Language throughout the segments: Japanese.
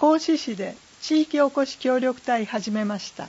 合志市で地域おこし協力隊始めました。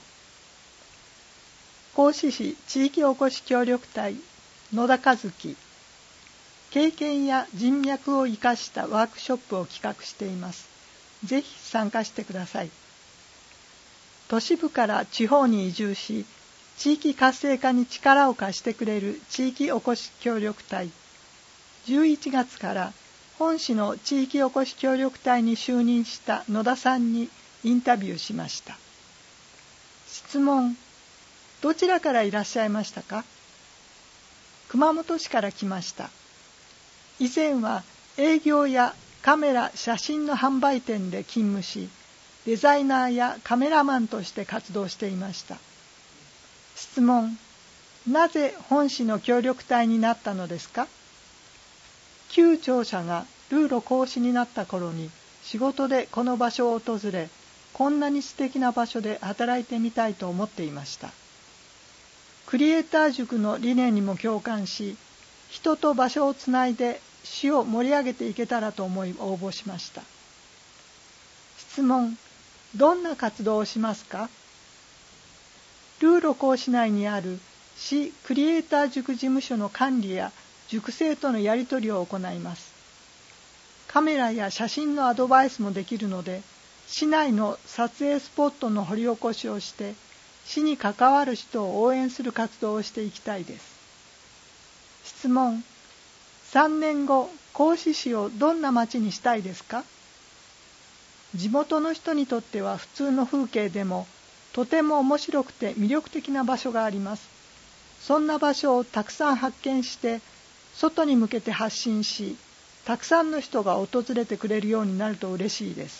合志市地域おこし協力隊野田和樹、経験や人脈を生かしたワークショップを企画しています。ぜひ参加してください。都市部から地方に移住し、地域活性化に力を貸してくれる地域おこし協力隊。11月から本市の地域おこし協力隊に就任した野田さんにインタビューしました。質問、どちらからいらっしゃいましたか？熊本市から来ました。以前は営業やカメラ・写真の販売店で勤務し、デザイナーやカメラマンとして活動していました。質問、なぜ本市の協力隊になったのですか？旧庁舎がルーロ講師になった頃に仕事でこの場所を訪れ、こんなに素敵な場所で働いてみたいと思っていました。クリエイター塾の理念にも共感し、人と場所をつないで市を盛り上げていけたらと思い応募しました。質問、どんな活動をしますか？ルーロ講市内にある市クリエイター塾事務所の管理や塾生とのやり取りを行います。カメラや写真のアドバイスもできるので、市内の撮影スポットの掘り起こしをして、市に関わる人を応援する活動をしていきたいです。質問、3年後、合志市をどんな町にしたいですか？地元の人にとっては普通の風景でも、とても面白くて魅力的な場所があります。そんな場所をたくさん発見して、外に向けて発信し、たくさんの人が訪れてくれるようになると嬉しいです。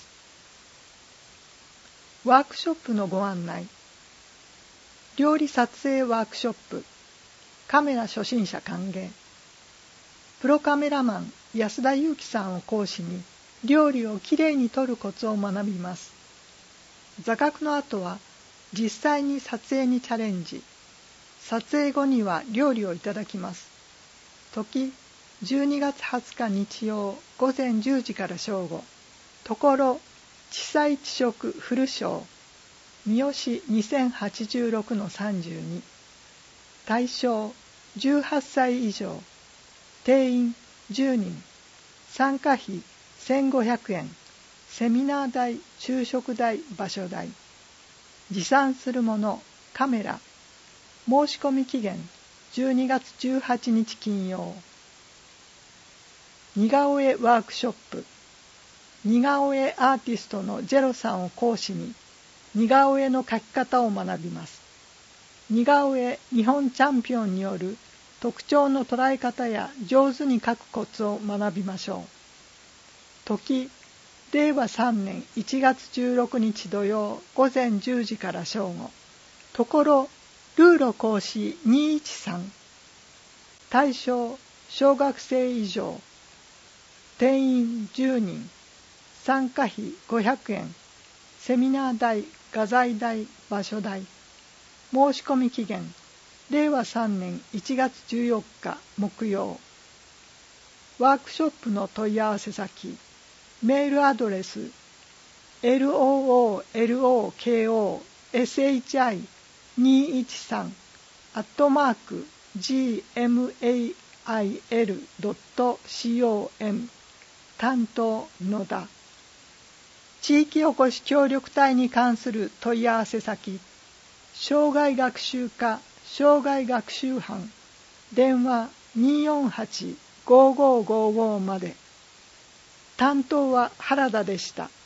ワークショップのご案内。料理撮影ワークショップ、カメラ初心者歓迎。プロカメラマン安田裕樹さんを講師に、料理をきれいに撮るコツを学びます。座学の後は実際に撮影にチャレンジ。撮影後には料理をいただきます。時12月20日日曜午前10時から正午。ところ地菜地食フルショー。三好2086-32。対象18歳以上。定員10人。参加費1500円。セミナー代、昼食代、場所代。持参するもの、カメラ。申し込み期限12月18日金曜。似顔絵ワークショップ。似顔絵アーティストのジェロさんを講師に、似顔絵の描き方を学びます。似顔絵日本チャンピオンによる特徴の捉え方や上手に描くコツを学びましょう。時令和3年1月16日土曜午前10時から正午。ところルーロ講師213。対象小学生以上。定員10人。参加費500円。セミナー代、画材代、場所代。申し込み期限令和3年1月14日木曜。ワークショップの問い合わせ先。メールアドレス lookloke213@gmail.com 担当野田。地域おこし協力隊に関する問い合わせ先。障害学習課障害学習班電話 248-5555 まで。担当は原田でした。